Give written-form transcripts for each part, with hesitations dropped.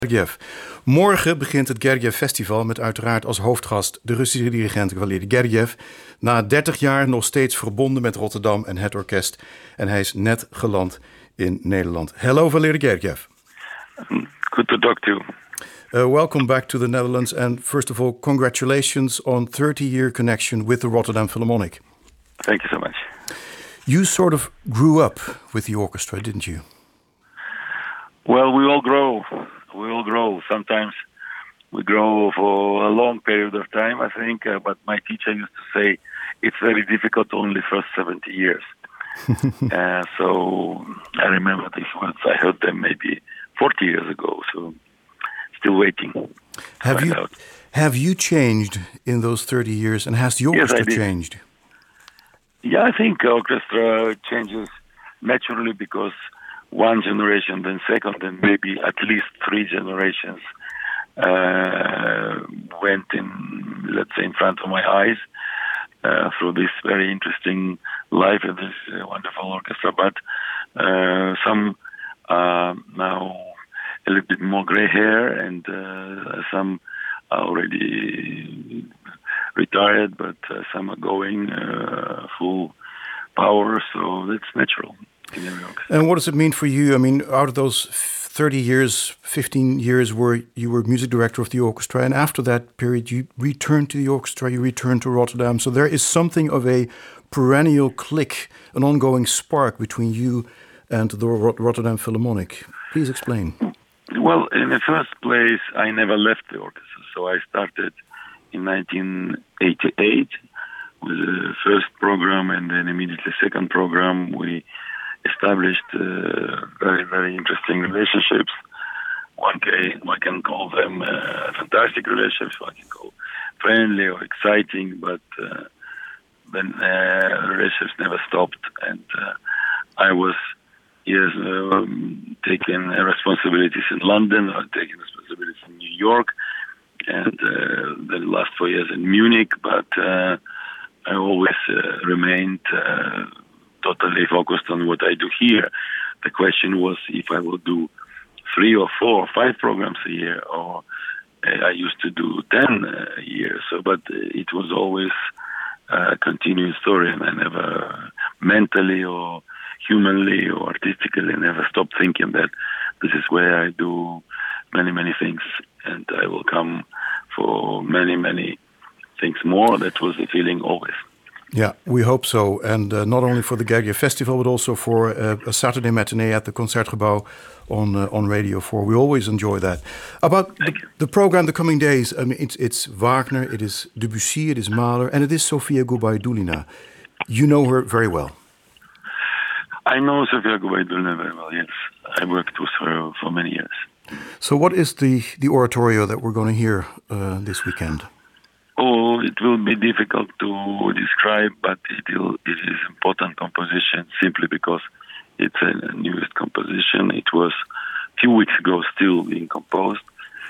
Gergiev. Morgen begint het Gergiev Festival met uiteraard als hoofdgast de Russische dirigent Valery Gergiev. Na 30 jaar nog steeds verbonden met Rotterdam en het orkest. En hij is net geland in Nederland. Hello, Valery Gergiev. Good to talk to you. Welcome back to the Netherlands. And first of all, congratulations on 30-year connection with the Rotterdam Philharmonic. Thank you so much. You sort of grew up with the orchestra, didn't you? Well, we all grow. We all grow. Sometimes we grow for a long period of time, I think. But my teacher used to say it's very difficult only for 70 years. So I remember these words. I heard them maybe 40 years ago. So still waiting. Have you changed in those 30 years? And has the orchestra changed? Yeah, I think orchestra changes naturally because one generation, then second, and maybe at least three generations went in, let's say, in front of my eyes through this very interesting life of this wonderful orchestra. But some now a little bit more gray hair, and some are already retired, but some are going full power, so that's natural. And what does it mean for you? I mean, out of those 30 years, 15 years where you were music director of the orchestra, and after that period you returned to the orchestra, you returned to Rotterdam. So there is something of a perennial click, an ongoing spark between you and the Rotterdam Philharmonic. Please explain. Well, in the first place, I never left the orchestra. So I started in 1988 with the first program, and then immediately second program. We established very, very interesting relationships. One can call them fantastic relationships, one can call friendly or exciting, but then relationships never stopped. And I was taking responsibilities in London, I taking responsibilities in New York, and the last 4 years in Munich, but I always remained totally focused on what I do here. The question was if I will do 3 or 4 or 5 programs a year, or I used to do 10 a year. So, but it was always a continuous story, and I never mentally or humanly or artistically never stopped thinking that this is where I do many, many things, and I will come for many, many things more. That was the feeling always. Yeah, we hope so. And not only for the Gergiev Festival, but also for a Saturday matinee at the Concertgebouw on Radio 4. We always enjoy that. About the program the coming days, I mean, it's Wagner, it is Debussy, it is Mahler, and it is Sofia Gubaidulina. You know her very well. I know Sofia Gubaidulina very well, yes. I worked with her for many years. So what is the oratorio that we're going to hear this weekend? Oh, it will be difficult to describe, but it is important composition simply because it's a newest composition. It was a few weeks ago still being composed.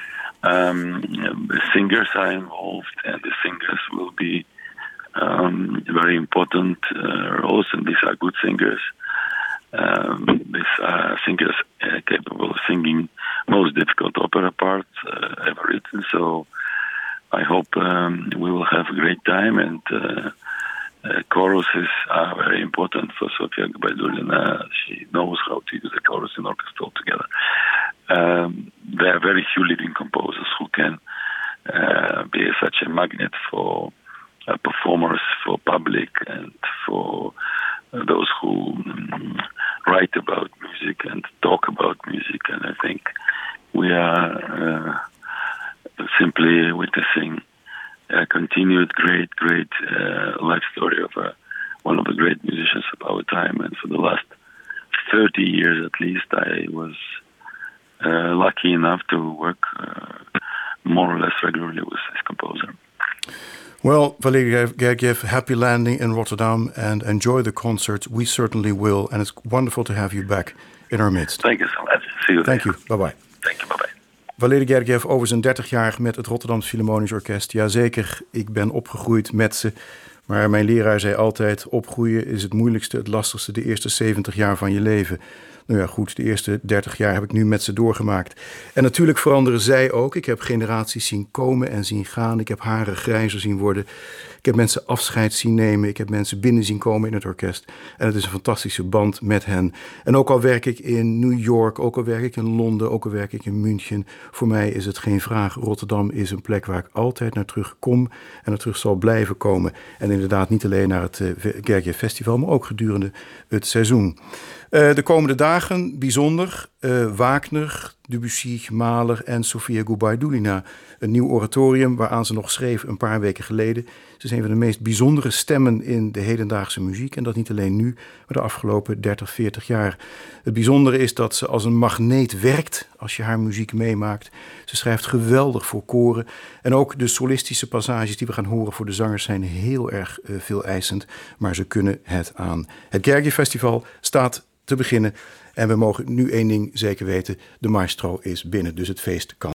The singers are involved, and the singers will be very important roles, and these are good singers. These are singers capable of singing most difficult opera parts ever written, so I hope we will have a great time, and choruses are very important for Sofia Gubaidulina. She knows how to use the chorus and orchestra altogether. There are very few living composers who can be such a magnet for performers, for public, and for those who write about music and talk about music. And I think we are simply witnessing a continued great life story of one of the great musicians of our time. And for the last 30 years at least, I was lucky enough to work more or less regularly with this composer. Well, Valery Gergiev, happy landing in Rotterdam and enjoy the concerts. We certainly will. And it's wonderful to have you back in our midst. Thank you so much. See you. Thank you. Bye-bye. Thank you. Bye-bye. Valery Gergiev over zijn 30 jaar met het Rotterdamse Philharmonisch Orkest. Jazeker, ik ben opgegroeid met ze. Maar mijn leraar zei altijd, opgroeien is het moeilijkste, het lastigste, de eerste 70 jaar van je leven. Nou ja, goed, de eerste 30 jaar heb ik nu met ze doorgemaakt. En natuurlijk veranderen zij ook. Ik heb generaties zien komen en zien gaan. Ik heb haren grijzer zien worden. Ik heb mensen afscheid zien nemen. Ik heb mensen binnen zien komen in het orkest. En het is een fantastische band met hen. En ook al werk ik in New York, ook al werk ik in Londen, ook al werk ik in München. Voor mij is het geen vraag. Rotterdam is een plek waar ik altijd naar terug kom en naar terug zal blijven komen. En inderdaad niet alleen naar het Gergiev Festival, maar ook gedurende het seizoen. De komende dagen bijzonder. Wagner, Debussy, Mahler en Sofia Gubaidulina. Een nieuw oratorium waaraan ze nog schreef een paar weken geleden. Ze is een van de meest bijzondere stemmen in de hedendaagse muziek. En dat niet alleen nu, maar de afgelopen 30, 40 jaar. Het bijzondere is dat ze als een magneet werkt als je haar muziek meemaakt. Ze schrijft geweldig voor koren. En ook de solistische passages die we gaan horen voor de zangers zijn heel erg veeleisend. Maar ze kunnen het aan. Het Gergiev Festival staat te beginnen. En we mogen nu één ding zeker weten. De maestro is binnen, dus het feest kan